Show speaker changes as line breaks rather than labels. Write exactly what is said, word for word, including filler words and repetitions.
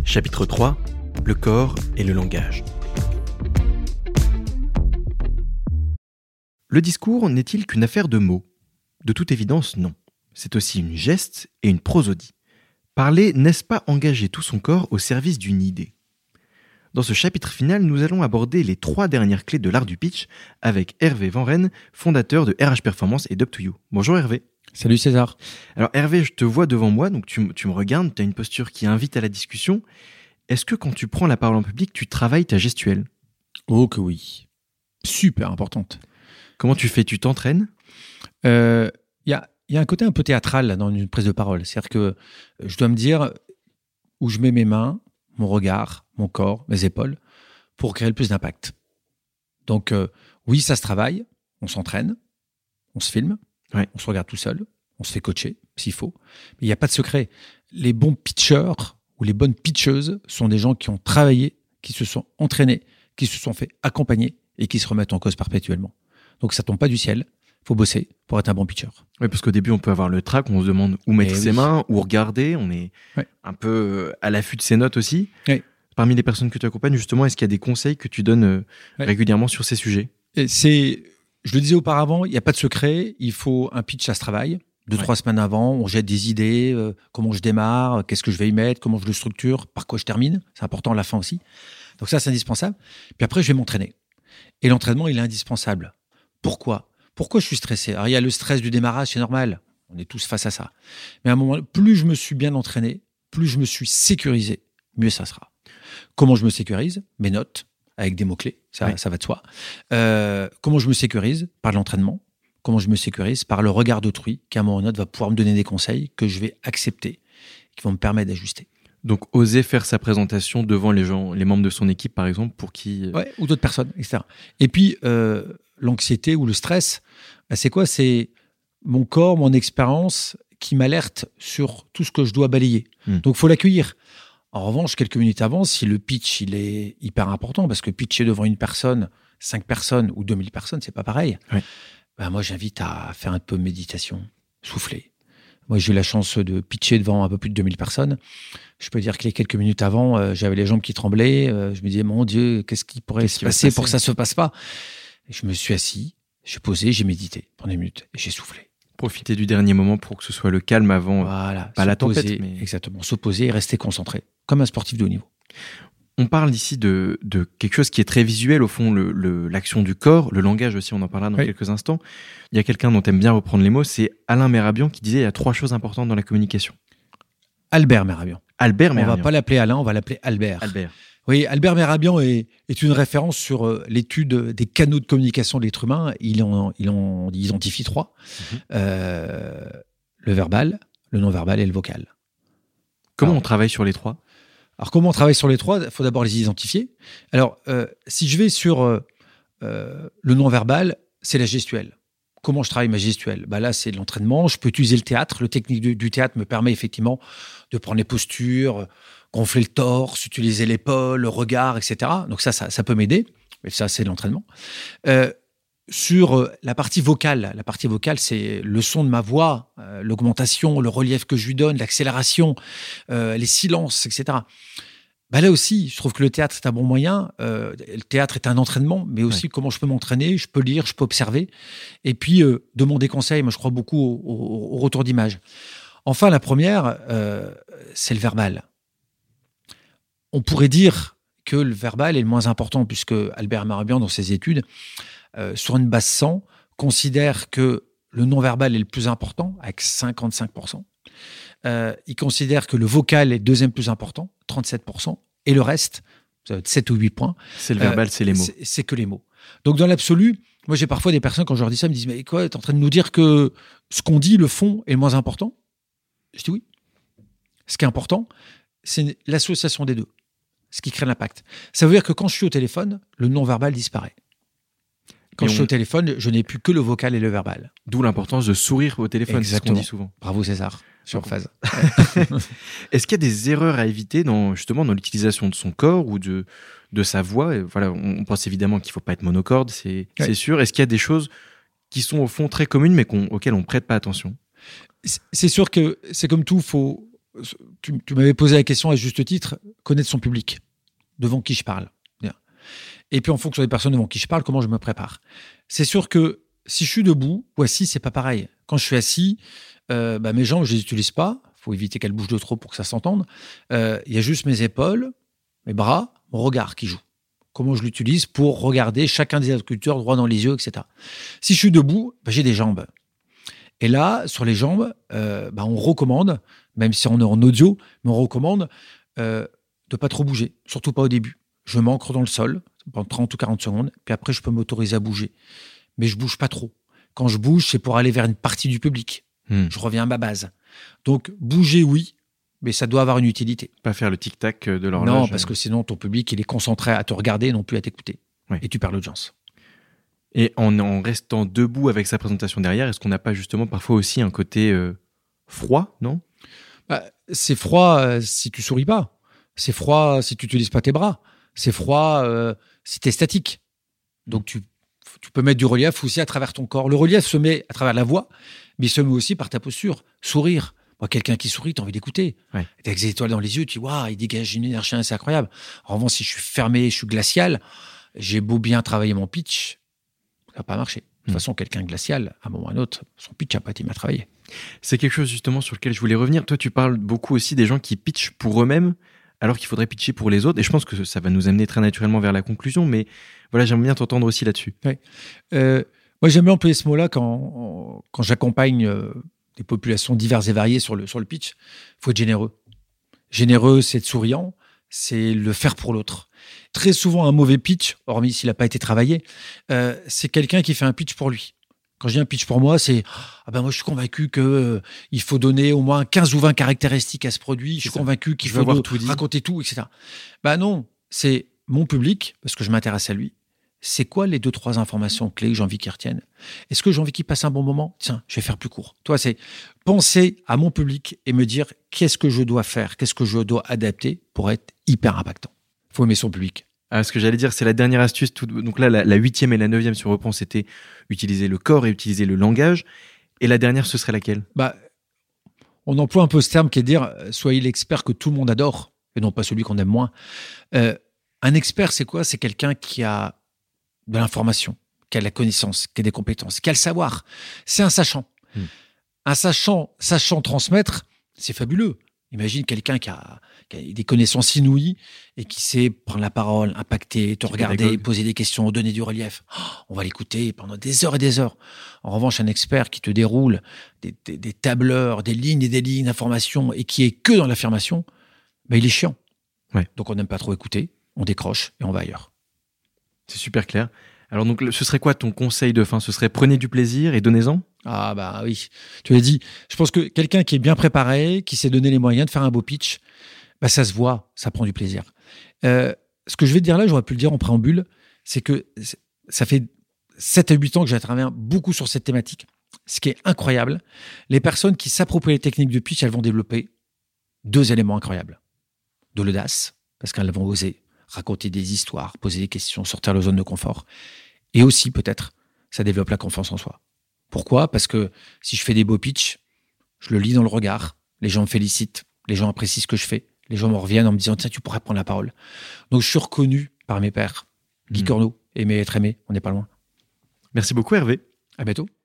Chapitre trois, le corps et le langage. Le discours n'est-il qu'une affaire de mots ? De toute évidence, non. C'est aussi une geste et une prosodie. Parler, n'est-ce pas engager tout son corps au service d'une idée ? Dans ce chapitre final, nous allons aborder les trois dernières clés de l'art du pitch avec Hervé Van Rijn, fondateur de R H Performance et d'Up to You. Bonjour Hervé.
Salut César.
Alors Hervé, je te vois devant moi, donc tu, tu me regardes, tu as une posture qui invite à la discussion. Est-ce que quand tu prends la parole en public, tu travailles ta gestuelle ?
Oh que oui. Super importante.
Comment tu fais ? Tu t'entraînes ?
Il euh, y, a, y a un côté un peu théâtral là, dans une prise de parole. C'est-à-dire que je dois me dire où je mets mes mains, mon regard, mon corps, mes épaules, pour créer le plus d'impact. Donc euh, oui, ça se travaille, on s'entraîne, on se filme,
ouais.
on se regarde tout seul, on se fait coacher s'il faut. Mais il n'y a pas de secret. Les bons pitchers ou les bonnes pitcheuses sont des gens qui ont travaillé, qui se sont entraînés, qui se sont fait accompagner et qui se remettent en cause perpétuellement. Donc ça tombe pas du ciel, faut bosser pour être un bon pitcher.
Oui, parce qu'au début, on peut avoir le trac, on se demande où mettre
Et
ses
oui.
mains, où regarder, on est
ouais.
un peu à l'affût de ses notes aussi.
Ouais.
Parmi les personnes que tu accompagnes, justement, est-ce qu'il y a des conseils que tu donnes
ouais.
régulièrement sur ces sujets ?
Et c'est, je le disais auparavant, il n'y a pas de secret, il faut un pitch, ça se travaille. Deux, ouais. trois semaines avant, on jette des idées, euh, comment je démarre, qu'est-ce que je vais y mettre, comment je le structure, par quoi je termine. C'est important à la fin aussi. Donc ça, c'est indispensable. Puis après, je vais m'entraîner. Et l'entraînement, il est indispensable. Pourquoi ? Pourquoi je suis stressé ? Alors, il y a le stress du démarrage, c'est normal. On est tous face à ça. Mais à un moment, plus je me suis bien entraîné, plus je me suis sécurisé, mieux ça sera. Comment je me sécurise ? Mes notes, avec des mots-clés, ça, ouais. ça va de soi. Euh, comment je me sécurise ? Par l'entraînement. Comment je me sécurise ? Par le regard d'autrui, qui à un moment donné va pouvoir me donner des conseils que je vais accepter, qui vont me permettre d'ajuster.
Donc, oser faire sa présentation devant les gens, les membres de son équipe, par exemple, pour qui...
Ouais, ou d'autres personnes, et cetera. Et puis, euh, l'anxiété ou le stress, bah, c'est quoi ? C'est mon corps, mon expérience qui m'alerte sur tout ce que je dois balayer. Mmh. Donc, il faut l'accueillir. En revanche, quelques minutes avant, si le pitch il est hyper important, parce que pitcher devant une personne, cinq personnes ou deux mille personnes, c'est pas pareil.
Ouais.
Bah, moi, j'invite à faire un peu de méditation, souffler. Moi, j'ai eu la chance de pitcher devant un peu plus de deux mille personnes. Je peux dire que les quelques minutes avant, euh, j'avais les jambes qui tremblaient. Euh, je me disais, mon Dieu, qu'est-ce qui pourrait qu'est-ce se, qui passer se passer pour que ça se passe pas ? Et je me suis assis, j'ai posé, j'ai médité pendant une minute et j'ai soufflé.
Profiter du dernier moment pour que ce soit le calme avant,
voilà,
pas la tempête.
Poser,
mais...
Exactement, se poser et rester concentré, comme un sportif de haut niveau.
On parle ici de, de quelque chose qui est très visuel, au fond, le, le, l'action du corps, le langage aussi, on en parlera dans oui. quelques instants. Il y a quelqu'un dont aime bien reprendre les mots, c'est Alain Merabian qui disait il y a trois choses importantes dans la communication.
Albert Merabian.
Albert Merabian.
On ne va pas l'appeler Alain, on va l'appeler Albert.
Albert.
Oui, Albert Merabian est, est une référence sur euh, l'étude des canaux de communication de l'être humain. Il en, il en identifie trois. Mm-hmm. Euh, le verbal, le non-verbal et le vocal.
Comment
Alors,
on travaille sur les trois ?
Alors, comment on travaille sur les trois ? Il faut d'abord les identifier. Alors, euh, si je vais sur euh, euh, le non-verbal, c'est la gestuelle. Comment je travaille ma gestuelle ? Bah là, c'est l'entraînement. Je peux utiliser le théâtre. Le technique du, du théâtre me permet effectivement de prendre les postures, gonfler le torse, utiliser l'épaule, le regard, et cetera. Donc ça, ça, ça peut m'aider. Mais ça, c'est l'entraînement. Euh, sur la partie vocale, la partie vocale, c'est le son de ma voix, euh, l'augmentation, le relief que je lui donne, l'accélération, euh, les silences, et cetera. Bah là aussi, je trouve que le théâtre est un bon moyen. Euh, le théâtre est un entraînement, mais aussi ouais. comment je peux m'entraîner, je peux lire, je peux observer. Et puis, euh, demander conseil. Moi, je crois beaucoup au, au, au retour d'image. Enfin, la première, euh, c'est le verbal. On pourrait dire que le verbal est le moins important, puisque Albert Merabian, dans ses études, euh, sur une base cent, considère que le non-verbal est le plus important, avec cinquante-cinq pour cent. Euh, il considère que le vocal est le deuxième plus important, trente-sept pour cent, et le reste, sept ou huit points.
C'est le verbal, euh, c'est les mots.
C'est, c'est que les mots. Donc, dans l'absolu, moi, j'ai parfois des personnes, quand je leur dis ça, me disent « Mais quoi, t'es en train de nous dire que ce qu'on dit, le fond, est le moins important ?» Je dis oui. Ce qui est important, c'est l'association des deux, ce qui crée l'impact. Ça veut dire que quand je suis au téléphone, le non-verbal disparaît. Quand et je on... suis au téléphone, je n'ai plus que le vocal et le verbal.
D'où l'importance de sourire au téléphone,
exactement.
C'est ce qu'on dit souvent.
Bravo César, sur phase.
Est-ce qu'il y a des erreurs à éviter dans, justement, dans l'utilisation de son corps ou de, de sa voix ? Et voilà, on pense évidemment qu'il ne faut pas être monocorde, c'est, ouais. c'est sûr. Est-ce qu'il y a des choses qui sont au fond très communes mais qu'on, auxquelles on ne prête pas attention ?
C'est sûr que c'est comme tout, faut... tu, tu m'avais posé la question à juste titre, connaître son public, devant qui je parle. Et puis en fonction des personnes devant qui je parle, comment je me prépare. C'est sûr que si je suis debout ou assis, c'est pas pareil. Quand je suis assis, euh, bah, mes jambes, je les utilise pas. Il faut éviter qu'elles bougent de trop pour que ça s'entende. Il euh, y a juste mes épaules, mes bras, mon regard qui joue. Comment je l'utilise pour regarder chacun des interlocuteurs droit dans les yeux, et cetera. Si je suis debout, bah, j'ai des jambes. Et là, sur les jambes, euh, bah, on recommande, même si on est en audio, mais on recommande euh, de pas trop bouger, surtout pas au début. Je m'ancre dans le sol pendant trente ou quarante secondes, puis après, je peux m'autoriser à bouger. Mais je bouge pas trop. Quand je bouge, c'est pour aller vers une partie du public. Hmm. Je reviens à ma base. Donc, bouger, oui, mais ça doit avoir une utilité.
Pas faire le tic-tac de l'horloge.
Non, parce que sinon, ton public, il est concentré à te regarder, non plus à t'écouter. Ouais. Et tu perds l'audience.
Et en, en restant debout avec sa présentation derrière, est-ce qu'on n'a pas justement parfois aussi un côté euh, froid, non ?
Bah, c'est froid euh, si tu souris pas. C'est froid si tu n'utilises pas tes bras. C'est froid euh, si tu es statique. Donc, tu, tu peux mettre du relief aussi à travers ton corps. Le relief se met à travers la voix, mais il se met aussi par ta posture. Sourire. Moi, quelqu'un qui sourit, tu as envie d'écouter. Ouais. Tu as des étoiles dans les yeux, tu dis, waouh, il dégage une énergie, c'est incroyable. En revanche, si je suis fermé, je suis glacial, j'ai beau bien travailler mon pitch, ça va pas marcher. De toute mmh. façon, quelqu'un glacial, à un moment ou à un autre, son pitch n'a pas été bien travaillé.
C'est quelque chose justement sur lequel je voulais revenir. Toi, tu parles beaucoup aussi des gens qui pitchent pour eux-mêmes, alors qu'il faudrait pitcher pour les autres. Et je pense que ça va nous amener très naturellement vers la conclusion. Mais voilà, j'aimerais bien t'entendre aussi là-dessus.
Ouais. Euh, moi, j'aime bien employer ce mot-là quand, quand j'accompagne euh, des populations diverses et variées sur le, sur le pitch. Il faut être généreux. Généreux, c'est être souriant, c'est le faire pour l'autre. Très souvent, un mauvais pitch, hormis s'il n'a pas été travaillé, euh, c'est quelqu'un qui fait un pitch pour lui. Quand je dis un pitch pour moi, c'est ah ben moi je suis convaincu que euh, il faut donner au moins quinze ou vingt caractéristiques à ce produit. Je suis convaincu qu'il faut de, tout raconter tout, et cetera. Ben non, c'est mon public parce que je m'intéresse à lui. C'est quoi les deux trois informations clés que j'ai envie qu'il retienne ? Est-ce que j'ai envie qu'il passe un bon moment ? Tiens, je vais faire plus court. Toi, c'est penser à mon public et me dire qu'est-ce que je dois faire, qu'est-ce que je dois adapter pour être hyper impactant. Il faut aimer son public.
Ah, ce que j'allais dire, c'est la dernière astuce. Tout, donc là, la, la huitième et la neuvième, si on reprend, c'était utiliser le corps et utiliser le langage. Et la dernière, ce serait laquelle ?
Bah, on emploie un peu ce terme qui est de dire « soyez l'expert que tout le monde adore » et non pas celui qu'on aime moins. Euh, un expert, c'est quoi ? C'est quelqu'un qui a de l'information, qui a de la connaissance, qui a des compétences, qui a le savoir. C'est un sachant. Mmh. Un sachant, sachant transmettre, c'est fabuleux. Imagine quelqu'un qui a, qui a des connaissances inouïes et qui sait prendre la parole, impacter, te regarder, pédagogue. Poser des questions, donner du relief. Oh, on va l'écouter pendant des heures et des heures. En revanche, un expert qui te déroule des, des, des tableurs, des lignes et des lignes d'information et qui est que dans l'affirmation, ben il est chiant. Ouais. Donc on n'aime pas trop écouter, on décroche et on va ailleurs.
C'est super clair. Alors donc, ce serait quoi ton conseil de fin ? Ce serait prenez du plaisir et donnez-en ?
Ah bah oui, tu l'as dit. Je pense que quelqu'un qui est bien préparé, qui s'est donné les moyens de faire un beau pitch, bah ça se voit, ça prend du plaisir. Euh, ce que je vais te dire là, j'aurais pu le dire en préambule, c'est que ça fait sept à huit ans que j'interviens beaucoup sur cette thématique. Ce qui est incroyable, les personnes qui s'approprient les techniques de pitch, elles vont développer deux éléments incroyables. De l'audace, parce qu'elles vont oser raconter des histoires, poser des questions, sortir de leur zone de confort. Et aussi, peut-être, ça développe la confiance en soi. Pourquoi ? Parce que si je fais des beaux pitchs, je le lis dans le regard, les gens me félicitent, les gens apprécient ce que je fais, les gens me reviennent en me disant « Tiens, tu pourrais prendre la parole ». Donc, je suis reconnu par mes pairs. Guy mmh. Corneau, aimer être aimé, on n'est pas loin.
Merci beaucoup Hervé.
À bientôt.